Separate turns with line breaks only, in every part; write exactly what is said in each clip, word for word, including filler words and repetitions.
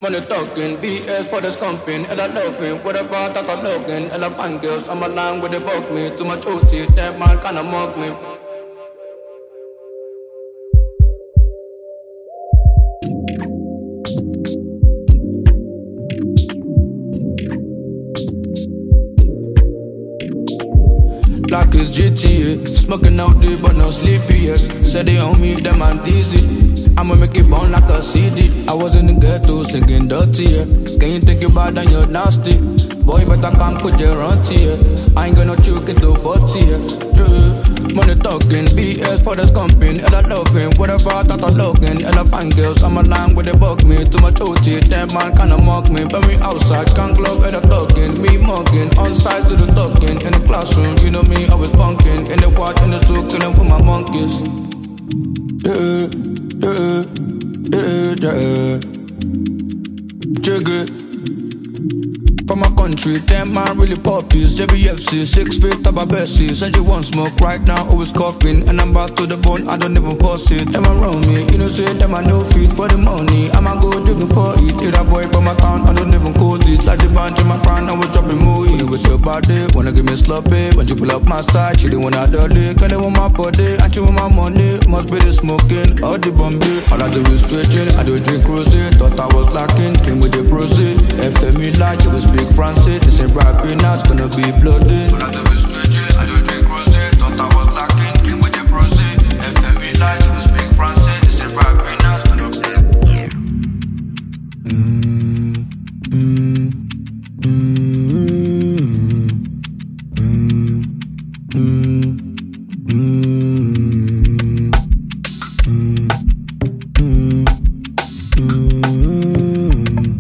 Money talking, B S for the scumping, and I love me, whatever that I'm looking, and I find girls, I'm a line where they bug me, too much O T, that man kinda mug me. Like it's G T A, smoking out there but not sleepy yet. Said they on me, them and dizzy. I'ma make it burn like a C D. I was in the ghetto singing dirty, yeah. Can you think about that you're nasty? Boy, better come put your auntie, yeah. I ain't gonna choke it to forty, yeah. yeah. Money talking, B S for the scumping, and I love him, whatever that I'm looking, and I find girls, I'm a line where they bug me, too much O T, that man kinda mock me, but me outside, can't glove and I'm talking, me mugging, on side to the talking, in the classroom, you know me, I was bunking, in the quad, in the souk, and with my monkeys. Yeah, yeah, yeah, yeah, jiggy. From my country, damn man really poppies. J B F C, six feet up a Bessie. Said you want smoke right now, always coughing. And I'm back to the bone, I don't even force it. Them around me, you know say them I no feet for the money. I'ma go drinking for it. Hit a boy from my town, I don't even code it. Like the band in my crown, I was dropping movie. With your body, wanna give me sloppy. When you pull up my side, she didn't want out the lick. And they want my body, and she want my money. Must be the smoking, all the Bombay. All I do is stretching, I do drink cruising. Thought I was lacking, came with the proceed. F M E like you was speak Francis, this ain't rapping, now it's gonna be bloody. All I do is stretching, I do drink rosé. Thought I was lacking, came with the proceed. F M E like you speak Francis, this ain't rapping, now it's gonna be mm, mm, mm, mm, mm, mm,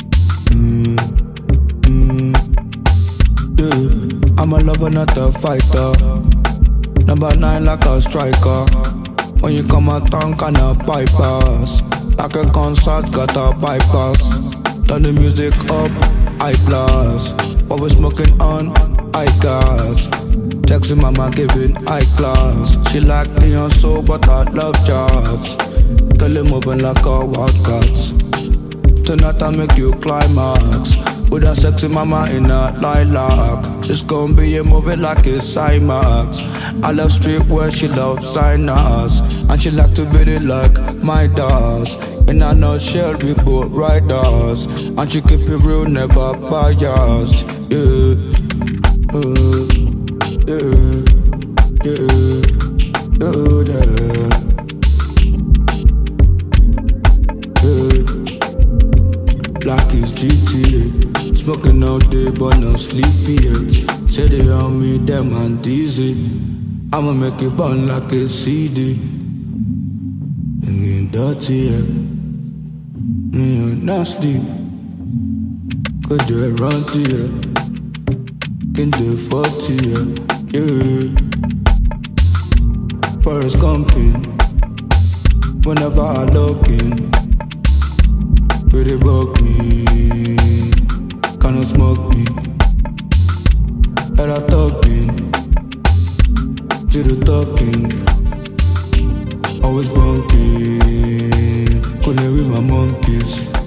I'm a lover, not a fighter. Number nine like a striker. When you come out town, kinda bypass. Like a concert, got a bypass. Turn the music up, high class. What we smoking on, high gas. Texting mama, giving high class. She like neon so, but I love jobs. Tell him moving like a wildcat. Tonight I make you climax. With a sexy mama in a lilac. It's gon' be a movie like it's IMAX. I love streetwear, she loves signers. And she like to beat it like my does. In a nutshell, we both riders. And she keep it real, never biased. Yeah, uh, yeah, yeah, yeah, yeah. Like it's G T A. Smoking all day but not sleepy yet. Say they on me, them and dizzy. I'ma make it burn like a C D. And get dirty, yeah. Yeah, nasty. Could you run to ya? Can do forty, yeah. Yeah. Forest comping. Whenever I look in, really bug me. Cannot smoke me. And I talking, zero talking, always bunking. Couldn't with my monkeys.